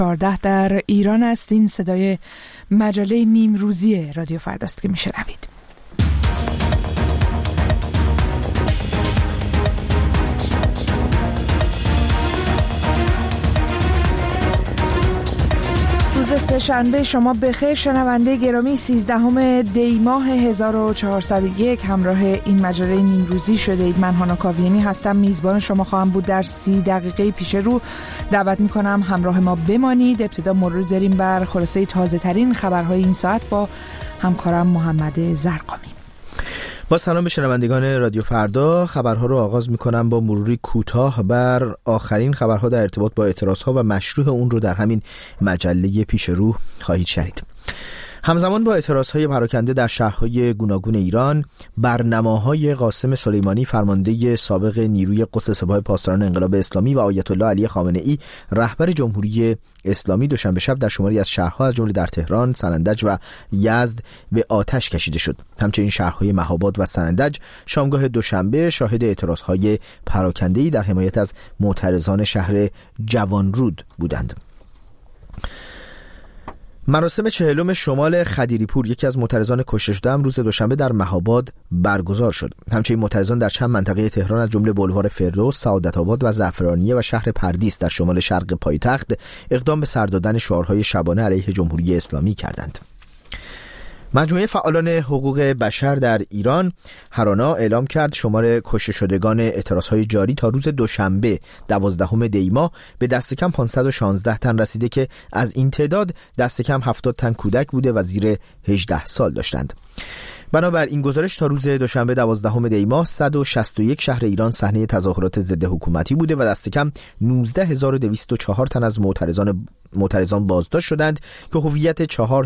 14 در ایران است. این صدای مجله نیمروزی رادیو فرداست که میشنوید. روز سه‌شنبه شما بخیر شنونده گرامی. 13 دی ماه 1401 همراه این مجله نیمروزی شده اید. من هانا کاویانی هستم، میزبان شما خواهم بود. در 30 دقیقه پیش رو دعوت میکنم همراه ما بمانید. ابتدا مرور داریم بر خلاصه تازه ترین خبرهای این ساعت با همکارم محمد زرقامی. با سلام به شنوندگان رادیو فردا. خبرها رو آغاز میکنم با مروری کوتاه بر آخرین خبرها در ارتباط با اعتراضها و مشروع اون رو در همین مجله پیش رو خواهید شنید. همزمان با اعتراضهای پراکنده در شهرهای گوناگون ایران، برنماهای قاسم سلیمانی فرمانده سابق نیروی قدس سپاه پاسداران انقلاب اسلامی و آیت الله علی خامنه‌ای رهبر جمهوری اسلامی دوشنبه شب در شماری از شهرها از جمله در تهران، سنندج و یزد به آتش کشیده شد. همچنین شهرهای مهاباد و سنندج شامگاه دوشنبه شاهد اعتراضهای پراکنده‌ای در حمایت از معترضان شهر جوانرود بودند. مراسم 40 شمال خدیریپور، یکی از معترضان کشته شده، روز دوشنبه در مهاباد برگزار شد. همچنین معترضان در چند منطقه تهران از جمله بلوار فردوس، سعادت آباد و زعفرانیه و شهر پردیس در شمال شرق پایتخت اقدام به سر دادن شعارهای شبانه علیه جمهوری اسلامی کردند. مجموعه فعالان حقوق بشر در ایران هرانا اعلام کرد شمار کشته شدگان اعتراضهای جاری تا روز دوشنبه 12 دی ماه به دست کم 516 تن رسیده که از این تعداد دست کم 70 تن کودک بوده و زیر 18 سال داشتند. بنابر این گزارش تا روز دوشنبه 12 دی ماه 161 شهر ایران صحنه تظاهرات ضد حکومتی بوده و دست کم 19204 تن از معترضان بازداشت شدند که هویت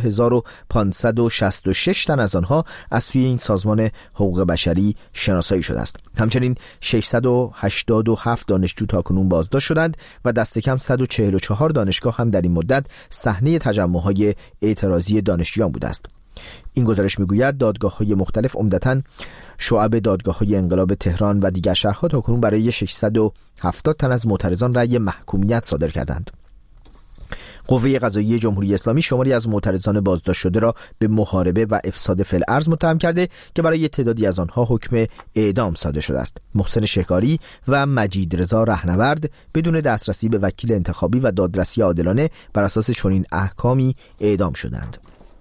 4566 تن از آنها از سوی این سازمان حقوق بشری شناسایی شده است. همچنین 687 دانشجو تاکنون بازداشت شدند و دست کم 144 دانشگاه هم در این مدت صحنه تجمع‌های اعتراضی دانشجویان بوده است. این گزارش میگوید دادگاه‌های مختلف عمدتاً شعب دادگاه‌های انقلاب تهران و دیگر شهرها تاکنون برای 670 تن از معترضان رأی محکومیت صادر کردند. قوه قضاییه جمهوری اسلامی شماری از معترضان بازداشت شده را به محاربه و افساد فی‌الارض متهم کرده که برای تعدادی از آنها حکم اعدام صادر شده است. محسن شکاری و مجید رضا رهنورد بدون دسترسی به وکیل انتخابی و دادرسی عادلانه بر اساس چنین احکامی اعدام شدند.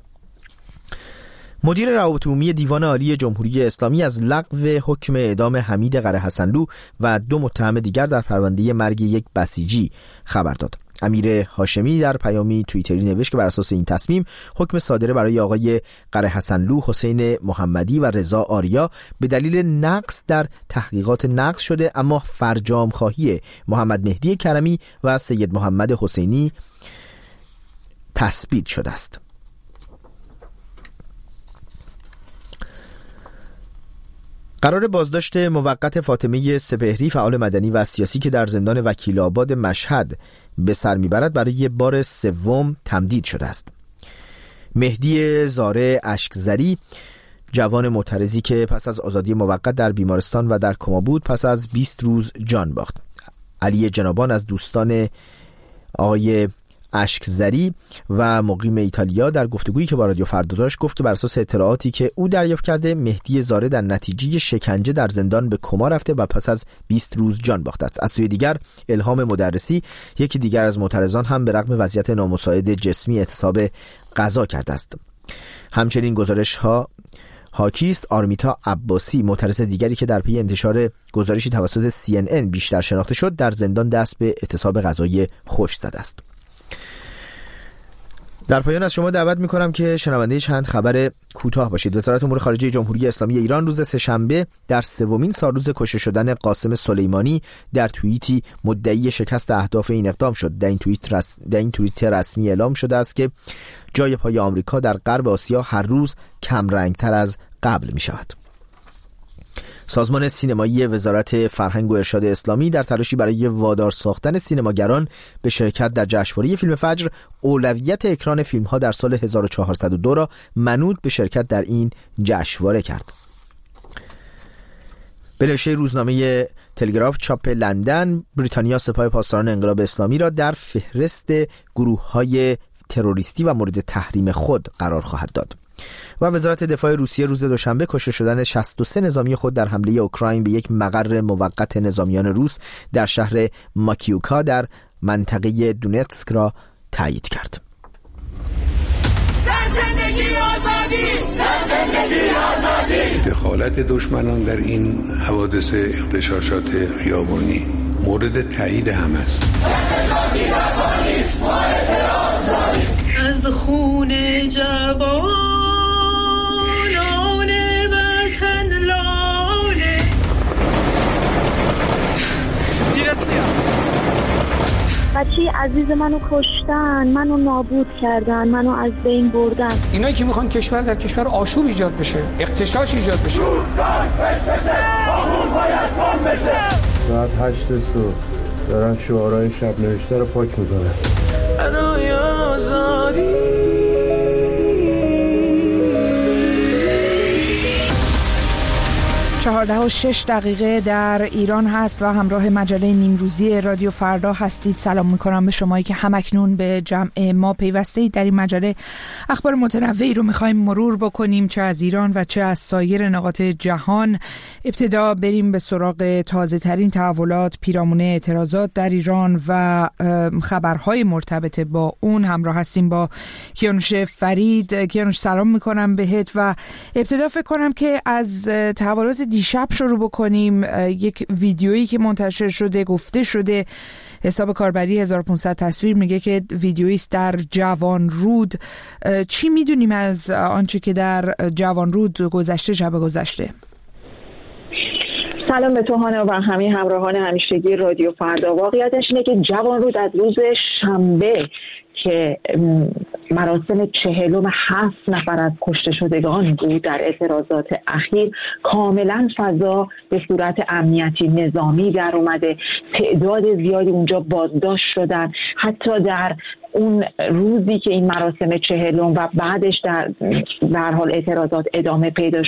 مدیر روابط عمومی دیوان عالی جمهوری اسلامی از لغو حکم اعدام حمید قره حسنلو و 2 متهم دیگر در پرونده مرگ یک بسیجی خبر داد. امیر هاشمی در پیامی توییتری نوشت که بر اساس این تصمیم حکم صادره برای آقای قره حسنلو، حسین محمدی و رضا آریا به دلیل نقص در تحقیقات نقض شده، اما فرجام خواهی محمد مهدی کرمی و سید محمد حسینی تثبیت شده است. قرار بازداشت موقت فاطمه سپهری فعال مدنی و سیاسی که در زندان وکیل آباد مشهد به سر میبرد برای بار 3 تمدید شده است. مهدی زاره اشکزری، جوان معترضی که پس از آزادی موقت در بیمارستان و در کما بود، پس از 20 روز جان باخت. علی جنابان از دوستان آقای اشکزری و مقیم ایتالیا در گفتگویی که با رادیو فردا داشت گفت که بر اساس اطلاعاتی که او دریافت کرده مهدی زاره در نتیجه شکنجه در زندان به کما رفته و پس از 20 روز جان باخته است. از سوی دیگر الهام مدرسی، یکی دیگر از معترضان، هم به رغم وضعیت نامساعد جسمی اعتصاب غذا کرده است. همچنین گزارش ها حاکیست آرمیتا عباسی، معترض دیگری که در پی انتشار گزارشی توسط CNN بیشتر شناخته شد، در زندان دست به اعتصاب غذایی خشک زده است. در پایان از شما دعوت می‌کنم که شنونده چند خبر کوتاه باشید. وزارت امور خارجه جمهوری اسلامی ایران روز سه‌شنبه در 3مین سالروز کشته شدن قاسم سلیمانی در توییتی مدعی شکست اهداف این اقدام شد. در این توییت رسمی اعلام شده است که جای پای آمریکا در غرب آسیا هر روز کم رنگ‌تر از قبل می‌شود. سازمان سینمایی وزارت فرهنگ و ارشاد اسلامی در تلاشی برای وادار ساختن سینماگران به شرکت در جشنواره فیلم فجر، اولویت اکران فیلم‌ها در سال 1402 را منوط به شرکت در این جشنواره کرد. به نوشته روزنامه تلگراف چاپ لندن، بریتانیا سپاه پاسداران انقلاب اسلامی را در فهرست گروه‌های تروریستی و مورد تحریم خود قرار خواهد داد. و وزارت دفاع روسیه روز دوشنبه کشته شدن 63 نظامی خود در حمله اوکراین به یک مقر موقت نظامیان روس در شهر ماکیوکا در منطقه دونتسک را تایید کرد. دخالت دشمنان در این حوادث اغتشاشات خیابانی مورد تایید هم است. از خون جوانان وطن لاله بچه عزیز منو کشتن، منو نابود کردن، منو از بین بردن. اینایی که میخوان کشور در کشور آشوب ایجاد بشه، اغتشاش ایجاد بشه. ساعت 8 صبح دارن شعارهای شب نوشته رو پاک میکنن. برای آزادی 14:06 در ایران هست و همراه مجله نیمروزی رادیو فردا هستید. سلام میکنم به شمایی که همکنون به جمع ما پیوسته اید. در این مجله اخبار متنوعی رو میخوایم مرور بکنیم، چه از ایران و چه از سایر نقاط جهان. ابتدا بریم به سراغ تازه ترین تحولات پیرامون اعتراضات در ایران و خبرهای مرتبط با اون. همراه هستیم با کیانوش فرید. کیانوش سلام میکنم بهت و ابتدا فکر کنم که از تحولات دیشب شروع بکنیم. یک ویدیویی که منتشر شده، گفته شده، حساب کاربری 1500 تصویر میگه که ویدیویی است در جوانرود. چی میدونیم از آنچه که در جوانرود گذشته شب گذشته؟ سلام به توهانا و همه همراهان همیشگی رادیو فردا. واقعیتش اینه که جوانرود از روز شنبه که مراسم 47 نفر از کشته شدگان بود در اعتراضات اخیر، کاملا فضا به صورت امنیتی نظامی در اومده. تعداد زیادی اونجا بازداشت شدن. حتی در اون روزی که این مراسم 40 و بعدش در حال اعتراضات ادامه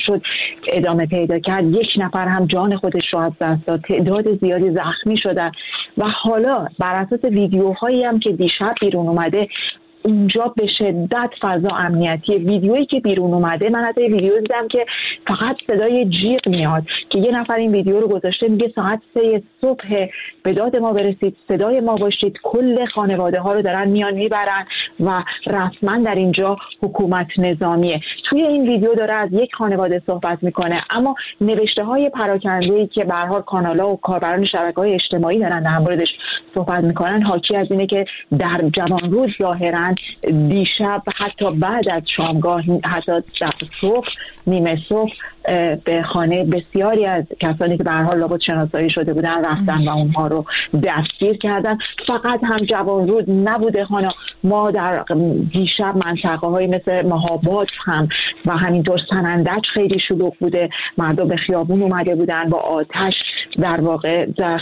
پیدا کرد، یک نفر هم جان خودش رو از دست داد. تعداد زیادی زخمی شدن و حالا بر اساس ویدیوهایی هم که دیشب بیرون اومده، اونجا به شدت فضا امنیتی. ویدیویی که بیرون اومده، من حتی ویدیو دیدم که فقط صدای جیغ میاد که یه نفر این ویدیو رو گذاشته، میگه ساعت 3 صبح به داد ما برسید، صدای ما باشید. کل خانواده ها رو دارن میان میبرن و رسما در اینجا حکومت نظامیه. توی این ویدیو داره از یک خانواده صحبت میکنه، اما نوشته های پراکنده‌ای که به هر حال کانال‌ها و کاربران شبکه‌های اجتماعی دارن در موردش صحبت میکنن، حاکی از اینه که در جوانرود ظاهراً دیشب حتی بعد از شامگاه، حتی در صبح، نیمه صبح، به خانه بسیاری از کسانی که به هر حال لابد شناسایی شده بودن رفتن و اونها رو دستگیر کردن. فقط هم جوانرود نبوده خانه، ما در دیشب منطقه های مثل مهاباد هم و همینطور سنندج خیلی شلوغ بوده. مردم به خیابون اومده بودن، با آتش در واقع در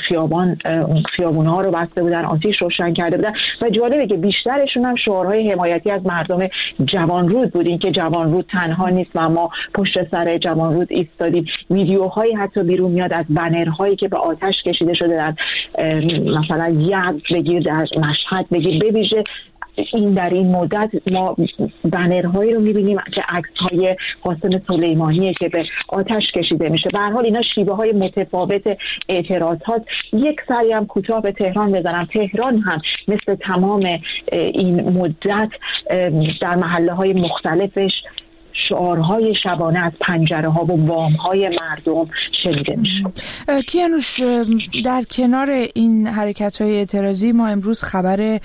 خیابون ها رو بسته بودن، آتش روشن کرده بودن و جالبه که بیشترشون هم شعارهای حمایتی از مردم جوانرود بود. این که جوانرود تنها نیست و ما پشت سر جوانرود ایستادیم. ویدیوهایی حتی بیرون میاد از بنرهایی که به آتش کشیده شده در مثلا یزد بگیر، در مشهد بگیر. به ویژه در این مدت ما بنرهایی رو میبینیم که عکس‌های قاسم سلیمانیه که به آتش کشیده میشه. به هر حال اینا شیوه های متفاوت اعتراضات. یک سری هم کوتاه به تهران بزنم. تهران هم مثل تمام این مدت در محله های مختلفش شعارهای شبانه از پنجره ها و بام های مردم شنیده میشه. کیانوش، در کنار این حرکت های اعتراضی ما امروز خبر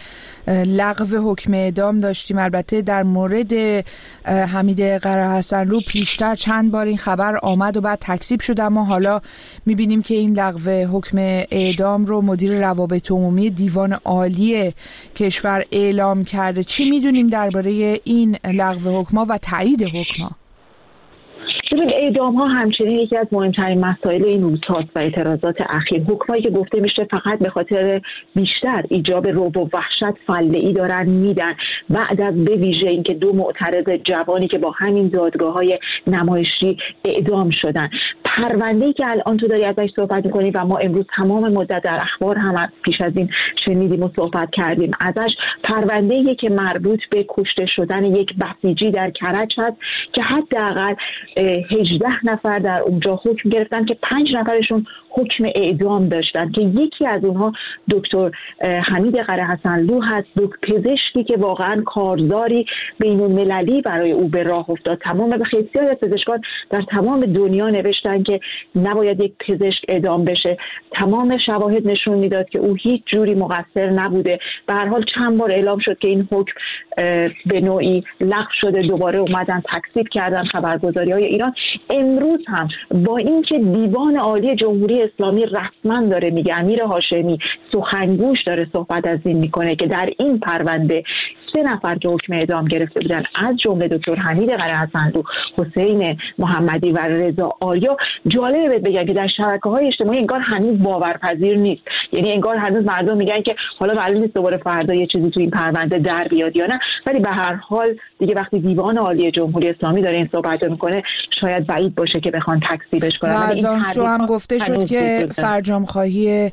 لغو حکم اعدام داشتیم. البته در مورد حمید قره‌حسنلو پیشتر چند بار این خبر آمد و بعد تکذیب شد، اما حالا میبینیم که این لغو حکم اعدام رو مدیر روابط عمومی دیوان عالی کشور اعلام کرده. چی میدونیم درباره این لغو حکم‌ها و تایید حکم‌ها؟ ببین اعدام ها همچنین یکی از مهمترین مسائل این روزهاست و اعتراضات اخیر. حکمایی که گفته میشه فقط به خاطر بیشتر ایجاب رعب و وحشت فله‌ای دارن میدن، بعد از به ویژه اینکه 2 معترض جوانی که با همین دادگاه‌های نمایشی اعدام شدن. پرونده‌ای که الان تو داری ازش صحبت می‌کنی و ما امروز تمام مدت در اخبار هم پیش از این شنیدیم و صحبت کردیم ازش، پرونده‌ای که مربوط به کشته شدن یک بسیجی در کرج هست که حداقل 18 نفر در اونجا حکم گرفتن که 5 نفرشون حکم اعدام داشتن که یکی از اونها دکتر حمید قره حسنلو هست، پزشکی که واقعا کارزاری بین‌المللی برای او به راه افتاد. تمام بسیاری از پزشکان در تمام دنیا نوشتن که نباید یک پزشک اعدام بشه. تمام شواهد نشون میداد که او هیچ جوری مقصر نبوده. به هر حال چند بار اعلام شد که این حکم به نوعی لغو شده، دوباره اومدن تکذیب کردن خبرگزاری‌های ایران. امروز هم با اینکه دیوان عالی جمهوری اسلامی رسما داره میگه، امیر هاشمی سخنگوش داره صحبت از این میکنه که در این پرونده 3 نفر که حکم اعدام گرفته بودن از جمله دکتر حمید قره حسنلو، حسین محمدی و رضا آریا، جالبه بگم که در شبکه‌های اجتماعی انگار هنوز باورپذیر نیست. یعنی انگار هنوز مردم میگن که حالا معلوم نیست دوباره فردا یه چیزی تو این پرونده در بیاد یا نه، ولی به هر حال دیگه وقتی دیوان عالی جمهوری اسلامی داره این صحبت رو میکنه شاید بعید باشه که بخوان تکذیبش کنن. از آن سو هم گفته شد که فرجام‌خواهی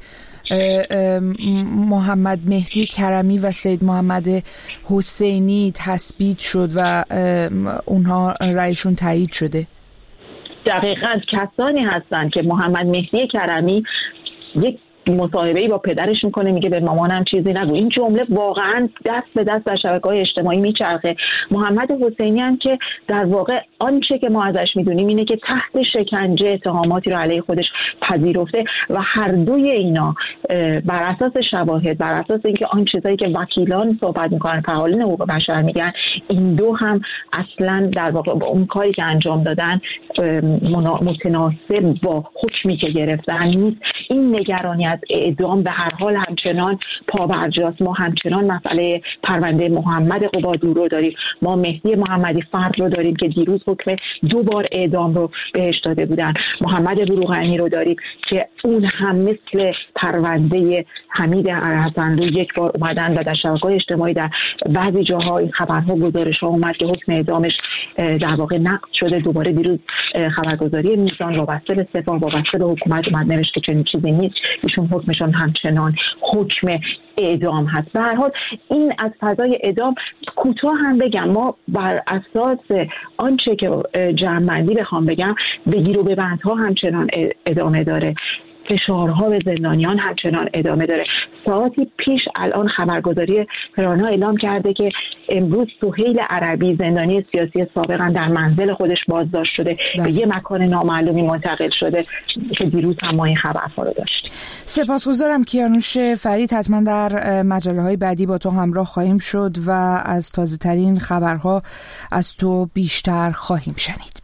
محمد مهدی کرمی و سید محمد حسینی تثبیت شد و اونها رأیشون تایید شده. دقیقاً کسانی هستن که محمد مهدی کرمی یک مصاحبه‌ای با پدرش میکنه، میگه به مامانم چیزی نگو. این جمله واقعا دست به دست در شبکه‌های اجتماعی میچرخه. محمد حسینی هم که در واقع آنچه که ما ازش میدونیم اینه که تحت شکنجه اتهاماتی رو علیه خودش پذیرفته و هر دوی اینا بر اساس شواهد، بر اساس اینکه آن چیزایی که وکیلان صحبت میکنن، فعالین حقوق بشر میگن، این دو هم اصلا در واقع با اون کاری که انجام دادن متناسب با حکمی که گرفتن نیست. این نگرانی از اعدام به هر حال همچنان پابرجاست. ما همچنان مسئله پرونده محمد قبادلو رو داریم، ما مهدی محمدی فرد رو داریم که دیروز حکم 2 بار اعدام رو بهش داده بودن، محمد بروغنی رو داریم که اون هم مثل پرونده حمید حسنلو 1 بار اومدن و در شبکه‌های اجتماعی در بعضی جاها این خبرها گزارش‌ها اومد که حکم اعدامش در واقع نقض شده. دوباره دیروز خبرگزاری میزان وابسته به سپاه، وابسته به حکومت اومد نوشت که چنین چیزی نیست، ایشون حکمشون همچنان حکم اعدام هست. به هر حال این از فضای اعدام کوتاه هم بگم، ما بر اساس آنچه که جمع‌بندی بخوام بگم، بگیر و ببندها همچنان ادامه داره، فشارها به زندانیان همچنان ادامه داره. ساعتی پیش الان خبرگزاری پرانا اعلام کرده که امروز سهیل عربی، زندانی سیاسی سابقا، در منزل خودش بازداشت شده، به یه مکان نامعلومی منتقل شده که دیروز هم ما این خبرها رو داشتیم. سپاسگزارم کیانوش فرید. حتما در مجله‌های بعدی با تو همراه خواهیم شد و از تازه‌ترین خبرها از تو بیشتر خواهیم شنید.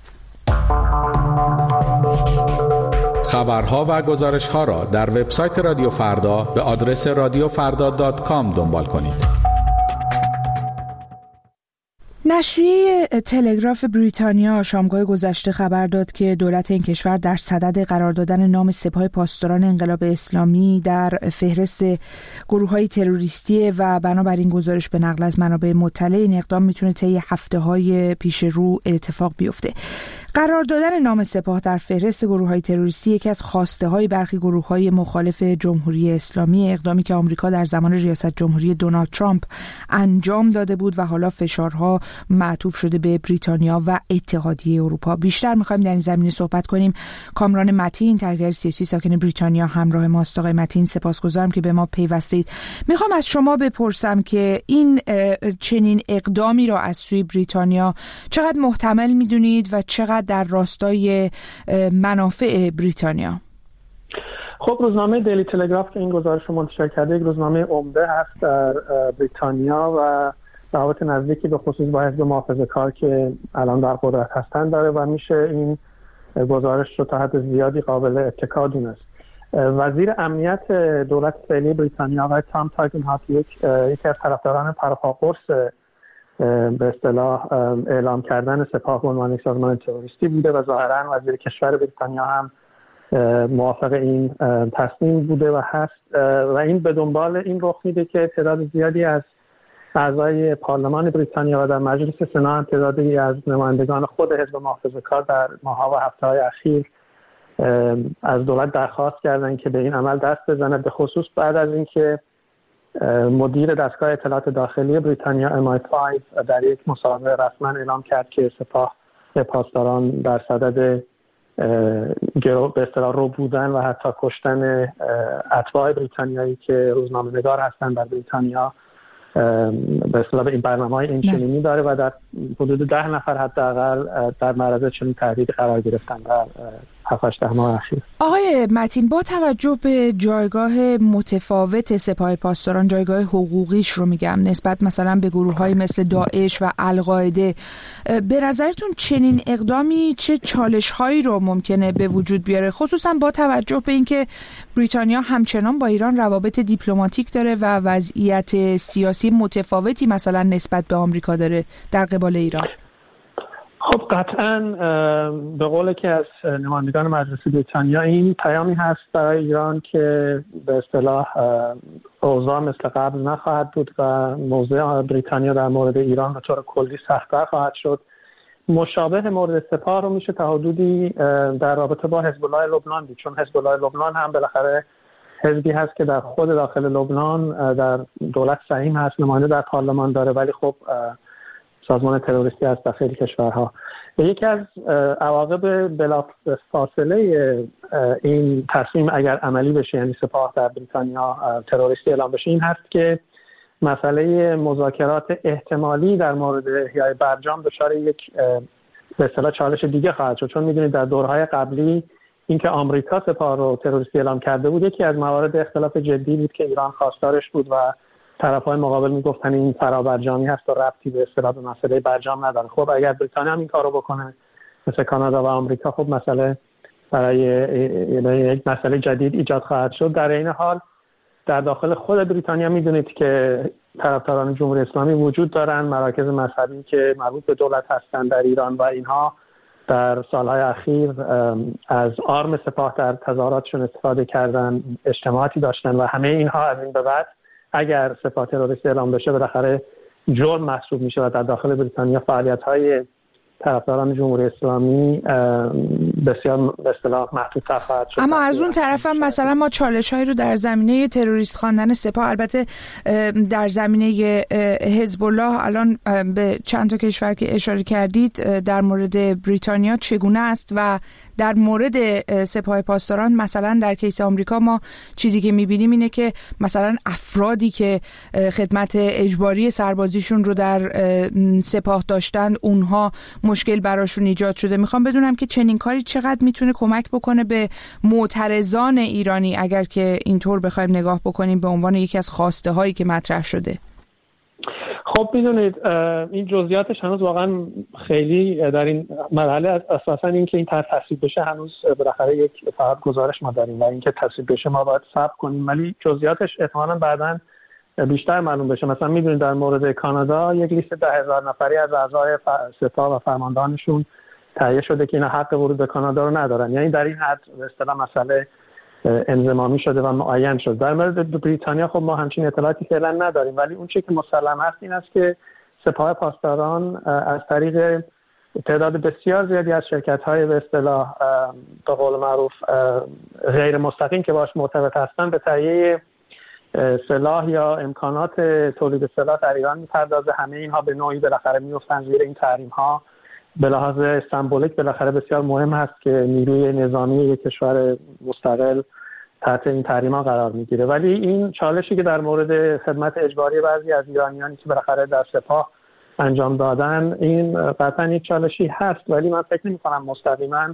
خبرها و گزارش‌ها را در وبسایت رادیو فردا به آدرس radiofrda.com دنبال کنید. نشریه تلگراف بریتانیا شامگاه گذشته خبر داد که دولت این کشور در صدد قرار دادن نام سپاه پاسداران انقلاب اسلامی در فهرست گروه‌های تروریستی و بنابراین گزارش به نقل از منابع مطلع این اقدام میتونه طی هفته‌های پیش رو اتفاق بیفته. قرار دادن نام سپاه در فهرست گروه‌های تروریستی یکی از خواسته‌های برخی گروه‌های مخالف جمهوری اسلامی، اقدامی که آمریکا در زمان ریاست جمهوری دونالد ترامپ انجام داده بود و حالا فشارها معطوف شده به بریتانیا و اتحادیه اروپا. بیشتر می‌خوایم در این زمینه صحبت کنیم. کامران متین، تحلیلگر سیاسی ساکن بریتانیا، همراه ماست. آقای متین، سپاسگزارم که به ما پیوستید. می‌خوام از شما بپرسم که این چنین اقدامی را از سوی بریتانیا چقدر محتمل می‌دونید و چقدر در راستای منافع بریتانیا؟ خب روزنامه دیلی تلگراف که این گزارش رو منتشر کرده یک روزنامه عمده هست در بریتانیا و روابط نزدیکی به خصوص با حزب محافظه‌کار که الان در قدرت هستن داره و میشه این گزارش رو تا حد زیادی قابل اتکا دونست. وزیر امنیت دولت فعلی بریتانیا و تام تایتن هات یکی از طرفداران پرپاقرص به اصطلاح اعلام کردن سپاه به عنوان سازمان تروریستی بوده و ظاهرا وزیر کشور بریتانیا هم موافق این تصمیم بوده و هست و این به دنبال این رخ میده که تعداد زیادی از اعضای پارلمان بریتانیا و در مجلس سنا هم تعدادی از نمایندگان خود حزب محافظه‌کار در ماه‌ها و هفته‌های اخیر از دولت درخواست کردن که به این عمل دست بزنه، به خصوص بعد از اینکه مدیر دستگاه اطلاعات داخلی بریتانیا MI5 در یک مصاحبه رسما اعلام کرد که سپاه پاسداران در صدد به اصطلاح رو بودن و حتی کشتن اتباع بریتانیایی که روزنامه‌نگار هستن در بریتانیا به اصطلاح به این برنامه‌های اینچنینی داره و در حدود 10 نفر حداقل در معرض چنین تهدیدی قرار گرفتن در 7-8 ماه اخیر. آقای متین، با توجه به جایگاه متفاوت سپاه پاسداران، جایگاه حقوقیش رو میگم نسبت مثلا به گروه‌های مثل داعش و القاعده، به نظرتون چنین اقدامی چه چالش‌هایی رو ممکنه به وجود بیاره، خصوصا با توجه به اینکه بریتانیا همچنان با ایران روابط دیپلماتیک داره و وضعیت سیاسی متفاوتی مثلا نسبت به آمریکا داره در قبال ایران؟ خب قطعاً به قول که از نمایندگان مجلس بریتانیا این پیامی هست برای ایران که به اصطلاح اوضاع مثل قبل نخواهد بود و موضع بریتانیا در مورد ایران به طور کلی سخت‌تر خواهد شد. مشابه مورد سپاه رو میشه تا حدودی در رابطه با حزب الله لبنان دید، چون حزب الله لبنان هم بالاخره حزبی هست که در خود داخل لبنان در دولت سهیم هست، نماینده در پارلمان داره، ولی خب سازمان تروریستی هست در خیلی کشورها. یکی از عواقب بلافاصله این تصمیم اگر عملی بشه، یعنی سپاه در بریتانیا تروریستی اعلام بشه، این هست که مسئله مذاکرات احتمالی در مورد احیای برجام دچار یک به اصطلاح چالش دیگه خواهد شد، چون میدونید در دورهای قبلی اینکه آمریکا سپاه رو تروریستی اعلام کرده بود یکی از موارد اختلاف جدی بود که ایران خواستارش بود و طرف‌های مقابل میگفتن این فرابرجامی هست و ربطی به اصطلاح به مسئله برجام نداره. خب اگر بریتانیا هم این کارو بکنه مثل کانادا و آمریکا، خب مسئله برای یک مسئله جدید ایجاد خواهد شد. در این حال در داخل خود بریتانیا میدونید که طرفداران جمهوری اسلامی وجود دارن، مراکز مذهبی که مربوط به دولت هستند در ایران و اینها در سالهای اخیر از آرم سپاه در تظاهراتشون استفاده کردن، اجتماعاتی داشتن و همه اینها از این به بعد اگر سپاه تروریستی اعلام بشه بالاخره جرم محسوب میشه و در داخل بریتانیا فعالیت‌های طرفداران جمهوری اسلامی بسیار به اصطلاح محدودتر خواهد شد. اما از اون طرف هم مثلا ما چالش‌هایی رو در زمینه تروریست خواندن سپاه، البته در زمینه حزب الله الان به چند تا کشور که اشاره کردید در مورد بریتانیا چگونه است و در مورد سپاه پاسداران مثلا در کیس آمریکا ما چیزی که می‌بینیم اینه که مثلا افرادی که خدمت اجباری سربازیشون رو در سپاه داشتن اونها مشکل براشون ایجاد شده. میخوام بدونم که چنین کاری چقدر میتونه کمک بکنه به معترضان ایرانی اگر که اینطور بخوایم نگاه بکنیم به عنوان یکی از خواسته هایی که مطرح شده. خب میدونید این جزئیاتش هنوز واقعا خیلی در این مرحله اساسا این که این تصویب بشه هنوز بالاخره یک فقط گزارش ما داریم و اینکه تصویب بشه ما باید صبر کنیم، ولی جزئیاتش احتمالاً بعداً بیشتر معلوم بشه. مثلا میدونید در مورد کانادا یک لیست 10,000 نفری از اعضای سپاه و فرماندهانشون تهیه شده که اینا حق ورود به کانادا رو ندارن، یعنی در این حد به اصطلاح مسئله انضمامی شده و معین شد. در مورد بریتانیا خب ما همچین اطلاعاتی فعلا نداریم، ولی اون چیزی که مسلم هست این است که سپاه پاسداران از طریق تعداد بسیار زیادی از شرکت‌های به اصطلاح به قول معروف غیر مستقیم که باهاش مرتبط هستن به تهیه سلاح یا امکانات تولید سلاح در ایران می‌پردازه. همه اینها به نوعی بالاخره میافتن زیر این تحریم‌ها. به لحاظ سمبولیک بالاخره بسیار مهم هست که نیروی نظامی یک کشور مستقل تحت این تحریم‌ها قرار میگیره، ولی این چالشی که در مورد خدمت اجباری بعضی از ایرانیانی که بالاخره در سپاه انجام دادن این قطعاً یک چالشی هست، ولی من فکر نمی‌کنم مستقیماً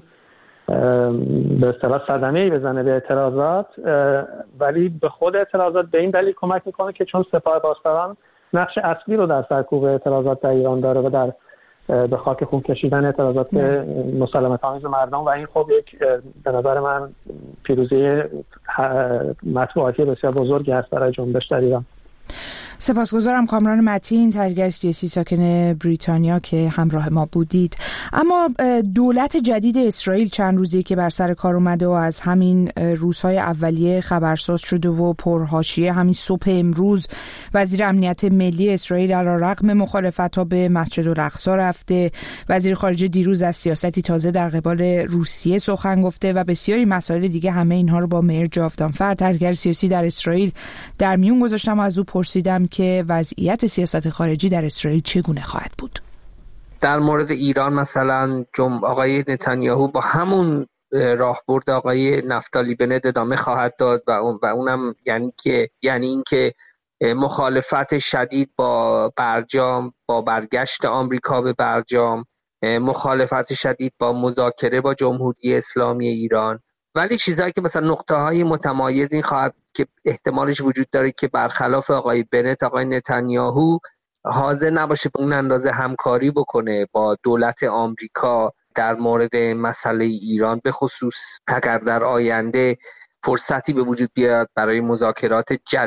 به اصطلاح صدمه‌ای بزنه به اعتراضات، ولی به خود اعتراضات به این دلیل کمک میکنه که چون سپاه پاسداران نقش اصلی رو در سرکوب اعتراضات در ایران داره و در به خاک خون کشیدن اعتراضات مسالمت‌آمیز مردم و این خب یک به نظر من پیروزی مطبوعاتی بسیار بزرگی هست برای جنبش در ایران. سپاسگزارم کامران متین، تحلیلگر سیاسی ساکن بریتانیا که همراه ما بودید. اما دولت جدید اسرائیل چند روزی که بر سر کار اومده و از همین روزهای اولیه خبرساز شده و پرحاشیه، همین صبح امروز وزیر امنیت ملی اسرائیل علیرغم مخالفت‌ها به مسجد الاقصی رفته. وزیر خارجه دیروز از سیاستی تازه در قبال روسیه سخن گفته و بسیاری مسائل دیگه. همه اینها رو با مهر جاودانفر، تحلیلگر سیاسی در اسرائیل، در میون گذاشتم و از او پرسیدم که وضعیت سیاست خارجی در اسرائیل چگونه خواهد بود. در مورد ایران مثلا آقای نتانیاهو با همون راهبرد آقای نفتالی بنت ادامه خواهد داد و اونم یعنی اینکه مخالفت شدید با برجام، با برگشت آمریکا به برجام، مخالفت شدید با مذاکره با جمهوری اسلامی ایران. ولی چیزایی که مثلا نقطه‌های متمایز این خواهد که احتمالش وجود داره که برخلاف آقای بنت، آقای نتانیاهو حاضر نباشه به اون اندازه همکاری بکنه با دولت آمریکا در مورد مسئله ایران، به خصوص اگر در آینده فرصتی به وجود بیاد برای مذاکرات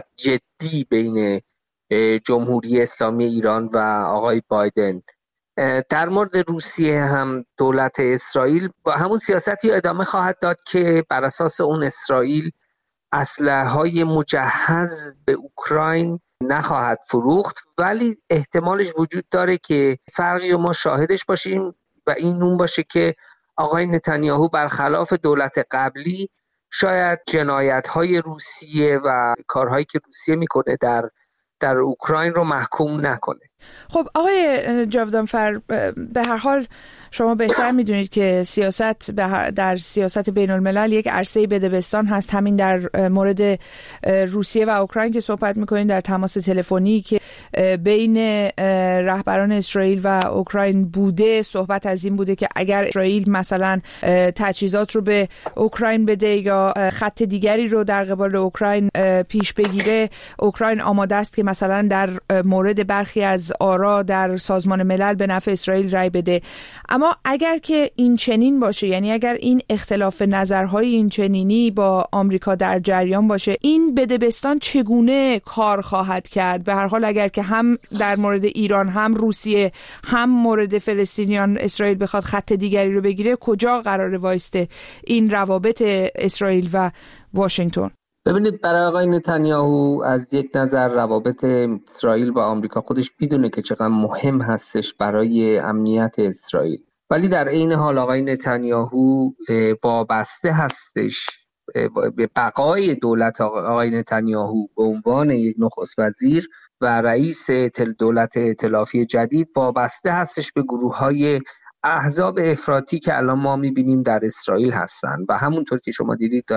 جدی بین جمهوری اسلامی ایران و آقای بایدن. در مورد روسیه هم دولت اسرائیل با همون سیاستی ادامه خواهد داد که بر اساس اون اسرائیل اسلحه‌های مجهز به اوکراین نخواهد فروخت، ولی احتمالش وجود داره که فرقی رو ما شاهدش باشیم و این اون باشه که آقای نتانیاهو برخلاف دولت قبلی شاید جنایت‌های روسیه و کارهایی که روسیه میکنه در اوکراین رو محکوم نکنه. خب آقای جاودانفر، به هر حال شما بهتر میدونید که سیاست در سیاست بین الملل یک عرصه بدبستان هست. همین در مورد روسیه و اوکراین که صحبت میکنید، در تماس تلفنی که بین رهبران اسرائیل و اوکراین بوده، صحبت از این بوده که اگر اسرائیل مثلا تجهیزات رو به اوکراین بده یا خط دیگری رو در قبال اوکراین پیش بگیره، اوکراین آماده است که مثلا در مورد برخی از آرا در سازمان ملل به نفع اسرائیل رای بده. اما اگر که این چنین باشه، یعنی اگر این اختلاف نظرهای این چنینی با آمریکا در جریان باشه، این بدبستان چگونه کار خواهد کرد؟ به هر حال اگر که هم در مورد ایران، هم روسیه، هم مورد فلسطینیان اسرائیل بخواد خط دیگری رو بگیره، کجا قراره وایسته این روابط اسرائیل و واشنگتن؟ ببینید، برای آقای نتانیاهو از یک نظر روابط اسرائیل با آمریکا خودش میدونه که چقدر مهم هستش برای امنیت اسرائیل، ولی در عین حال آقای نتانیاهو وابسته هستش به بقای دولت. آقای نتانیاهو به عنوان یک نخست وزیر و رئیس دولت ائتلافی جدید وابسته هستش به گروه‌های احزاب افراطی که الان ما میبینیم در اسرائیل هستن و همونطور که شما دیدید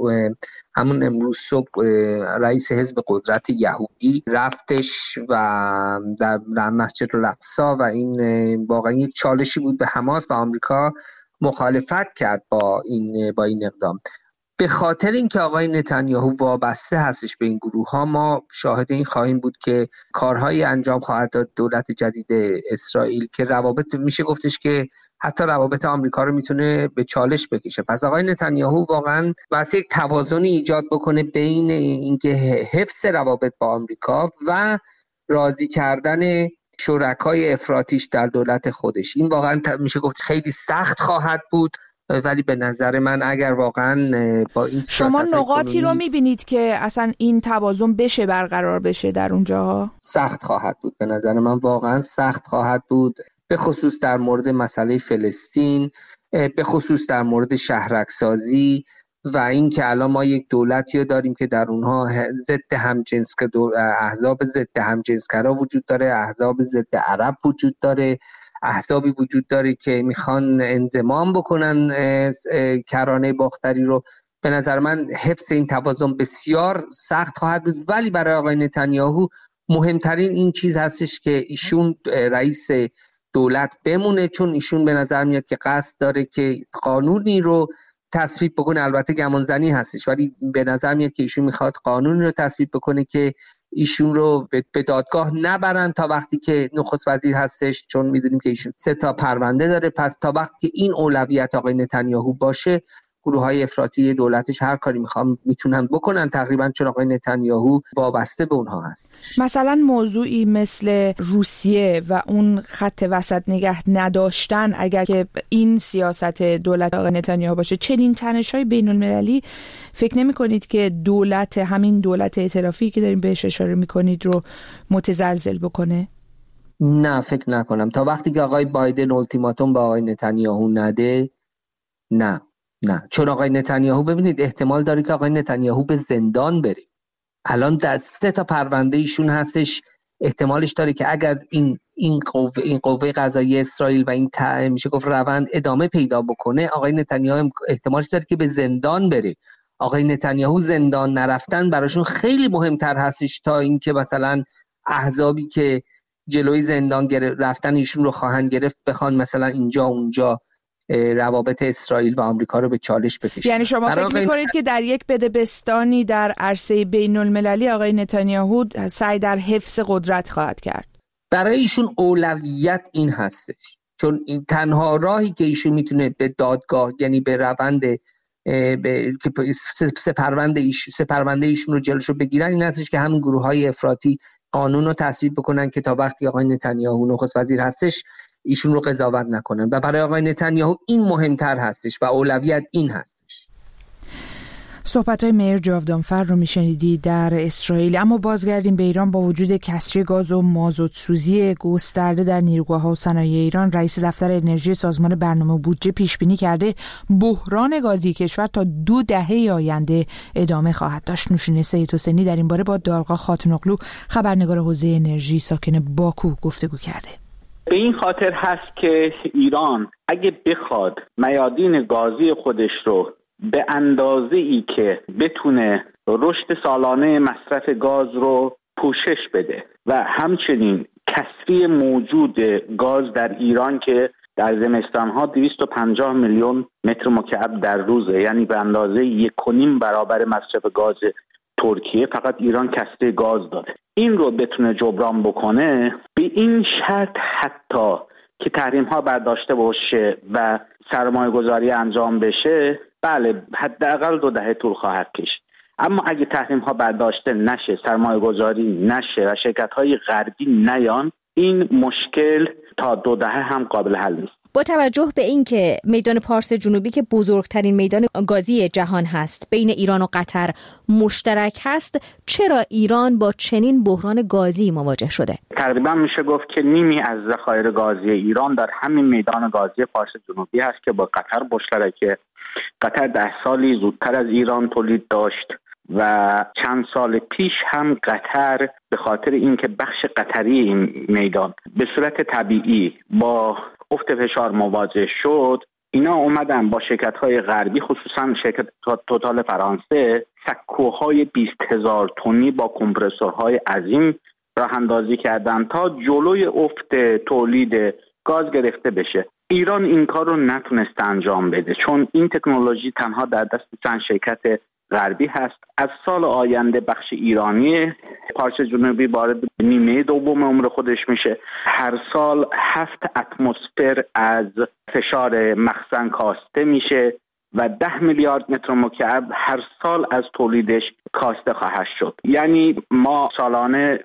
همون امروز صبح رئیس حزب قدرت یهودی رفتش و در مسجد الاقصی و این واقعا یک چالشی بود به حماس و آمریکا مخالفت کرد با این اقدام. به خاطر اینکه آقای نتانیاهو وابسته هستش به این گروه ها، ما شاهد این خواهیم بود که کارهایی انجام خواهد داد دولت جدید اسرائیل که روابط، میشه گفتش که حتی روابط آمریکا رو میتونه به چالش بکشه. پس آقای نتانیاهو واقعا واسه یک توازنی ایجاد بکنه بین اینکه حفظ روابط با آمریکا و راضی کردن شرکای افراطیش در دولت خودش. این واقعا میشه گفت خیلی سخت خواهد بود، ولی به نظر من اگر واقعا با این شما نقاطی رو میبینید که اصلا این توازن بشه برقرار بشه در اونجاها، سخت خواهد بود. به نظر من واقعا سخت خواهد بود، به خصوص در مورد مسئله فلسطین، به خصوص در مورد شهرک‌سازی و این که الان ما یک دولتی رو داریم که در اونها احزاب ضد همجنسگرا وجود داره، احزاب ضد عرب وجود داره، احزابی وجود داره که میخوان انضمام بکنن کرانه باختری رو. به نظر من حفظ این توازن بسیار سخت خواهد بود، ولی برای آقای نتانیاهو مهمترین این چیز هستش که ایشون رئیس دولت بمونه، چون ایشون به نظر میاد که قصد داره که قانونی رو تصویب بکنه. البته گمانزنی هستش، ولی به نظر میاد که ایشون میخواد قانونی رو تصویب بکنه که ایشون رو به دادگاه نبرن تا وقتی که نخست وزیر هستش، چون میدونیم که ایشون 3 پرونده داره. پس تا وقتی که این اولویت آقای نتانیاهو باشه، گروه‌های افراطی دولتش هر کاری میتونن بکنن تقریبا، چون آقای نتانیاهو وابسته به اونها هست. مثلا موضوعی مثل روسیه و اون خط وسط نگه نداشتن، اگر که این سیاست دولت آقای نتانیاهو باشه، چنین تنش‌های بین‌المللی فکر نمی‌کنید که همین دولت ائتلافی که داریم بهش اشاره می‌کنید رو متزلزل بکنه؟ نه فکر نکنم. تا وقتی که آقای بایدن التیماتوم به آقای نتانیاهو نده، نه. چون آقای نتانیاهو، ببینید، احتمال داره که آقای نتانیاهو به زندان بره. الان در 3 پرونده ایشون هستش، احتمالش داره که اگر این قوه قضاییه اسرائیل و این میشه گفت روند ادامه پیدا بکنه، آقای نتانیاهو احتمالش داره که به زندان بره. آقای نتانیاهو زندان نرفتن براشون خیلی مهمتر هستش تا اینکه مثلا احزابی که جلوی زندان رفتن ایشون رو خواهند گرفت بخوان مثلا اینجا اونجا روابط اسرائیل و آمریکا رو به چالش بکشن. یعنی شما فکر می‌کنید که در یک بدبستانی در عرصه بین‌المللی آقای نتانیاهو سعی در حفظ قدرت خواهد کرد؟ برای ایشون اولویت این هستش، چون این تنها راهی که ایشون میتونه به دادگاه، یعنی به روند که سپرونده ایشون رو جلوشو بگیرن، این هستش که همین گروه‌های افراطی قانون رو تصویب بکنن که تا وقتی آقای نتانیاهو نخست وزیر هستش ایشون رو قضاوت نکنن، و برای آقای نتانیاهو این مهمتر هستش و اولویت این هستش. صحبت‌های میر جاودانفر رو میشنیدید در اسرائیل. اما بازگردیم به ایران. با وجود کسری گاز و مازوتسوزی گسترده در نیروگاه‌ها و صنایع ایران، رئیس دفتر انرژی سازمان برنامه و بودجه پیش بینی کرده بحران گازی کشور تا 2 دهه آینده ادامه خواهد داشت. نوشین سید حسینی در این باره با دالقا خاتونوغلو، خبرنگار حوزه انرژی ساکن باکو، گفتگو کرده. به این خاطر هست که ایران اگه بخواد میادین گازی خودش رو به اندازه‌ای که بتونه رشد سالانه مصرف گاز رو پوشش بده و همچنین کسری موجود گاز در ایران که در زمستان‌ها 250 میلیون متر مکعب در روزه، یعنی به اندازه 1.5 برابر مصرف گاز ترکیه، فقط ایران کسری گاز داره. این رو بتونه جبران بکنه، به این شرط حتی که تحریم‌ها برداشته باشه و سرمایه گذاری انجام بشه، بله حداقل 2 دهه طول خواهد کشید. اما اگه تحریم‌ها برداشته نشه، سرمایه گذاری نشه و شرکت‌های غربی نیان، این مشکل تا 2 دهه هم قابل حل نیست. با توجه به اینکه میدان پارس جنوبی که بزرگترین میدان گازی جهان هست بین ایران و قطر مشترک هست، چرا ایران با چنین بحران گازی مواجه شده؟ تقریبا میشه گفت که نیمی از ذخایر گازی ایران در همین میدان گازی پارس جنوبی هست که با قطر مشترکه. قطر 10 سالی زودتر از ایران تولید داشت و چند سال پیش هم قطر به خاطر اینکه بخش قطری این میدان به صورت طبیعی با افت فشار مواجه شد، اینا اومدن با شرکت‌های غربی، خصوصا شرکت توتال فرانسه، سکوهای 20,000 تنی با کمپرسورهای عظیم راه اندازی کردن تا جلوی افت تولید گاز گرفته بشه. ایران این کار رو نتونسته انجام بده چون این تکنولوژی تنها در دست چند شرکت غربی هست. از سال آینده بخش ایرانی پارس جنوبی وارد نیمه دوم عمر خودش میشه. هر سال 7 اتمسفر از فشار مخزن کاسته میشه و 10 میلیارد متر مکعب هر سال از تولیدش کاسته خواهد شد. یعنی ما سالانه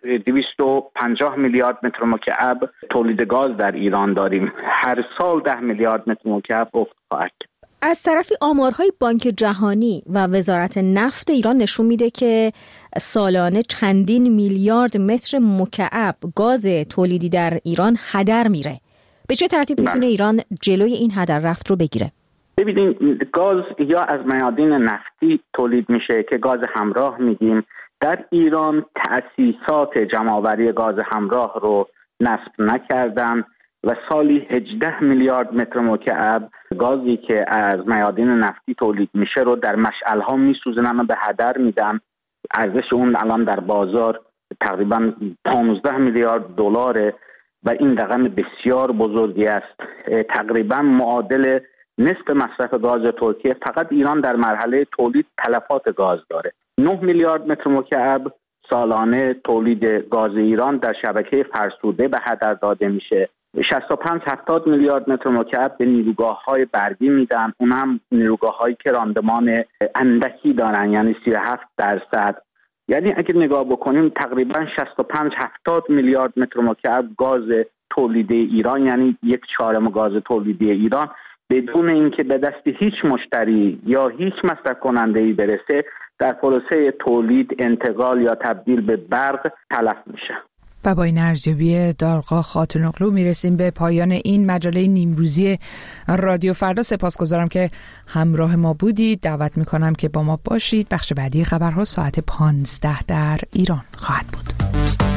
250 میلیارد متر مکعب تولید گاز در ایران داریم. هر سال 10 میلیارد متر مکعب افت خواهد. از طرفی آمارهای بانک جهانی و وزارت نفت ایران نشون میده که سالانه چندین میلیارد متر مکعب گاز تولیدی در ایران هدر میره. به چه ترتیب میتونه ایران جلوی این هدر رفت رو بگیره؟ ببینید، گاز یا از میادین نفتی تولید میشه که گاز همراه میگیم. در ایران تأسیسات جمع‌آوری گاز همراه رو نصب نکردن و سالی 18 میلیارد متر مکعب گازی که از میادین نفتی تولید میشه رو در مشعل‌ها میسوزنن و به هدر میدن. ارزش اون الان در بازار تقریبا 15 میلیارد دلاره و این رقم بسیار بزرگی است. تقریبا معادل نصف مصرف گاز ترکیه. فقط ایران در مرحله تولید تلفات گاز داره. 9 میلیارد متر مکعب سالانه تولید گاز ایران در شبکه فرسوده به هدر داده میشه 65-70 میلیارد متر مکعب به نیروگاه‌های برگی میدن، اون هم نیروگاه‌هایی که راندمان اندکی دارن، یعنی 37%. یعنی اگه نگاه بکنیم تقریبا 65-70 میلیارد متر مکعب گاز تولیدی ایران، یعنی 1/4 گاز تولیدی ایران بدون اینکه به دست هیچ مشتری یا هیچ مصرف کننده‌ای برسه در پروسه تولید، انتقال یا تبدیل به برق تلف میشه. و با این ارزیابی دالقا خاتونوغلو میرسیم به پایان این مجله نیمروزی رادیو فردا. سپاسگزارم که همراه ما بودید. دعوت میکنم که با ما باشید. بخش بعدی خبرها ساعت 15 در ایران خواهد بود.